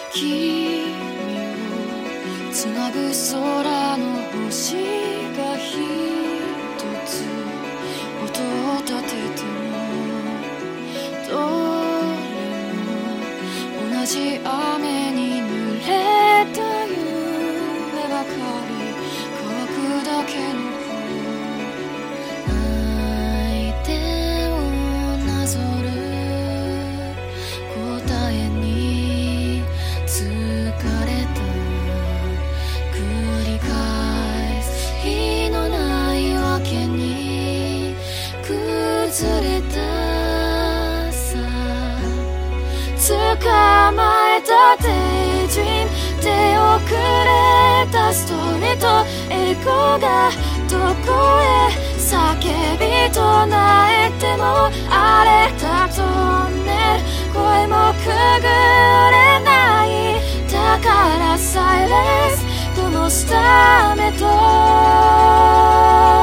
君をつなぐ空の星が一つ音を立ててもどれも同じ雨に濡れた夢ばかり乾くだけの相手をなぞる答えに疲れた繰り返す日のないわけに崩れたさ捕まえたデイドリーム手遅れたストーリーとエコがどこへ叫び唱えても荒れたトンネル声もくぐれないだからサイレンス灯すためと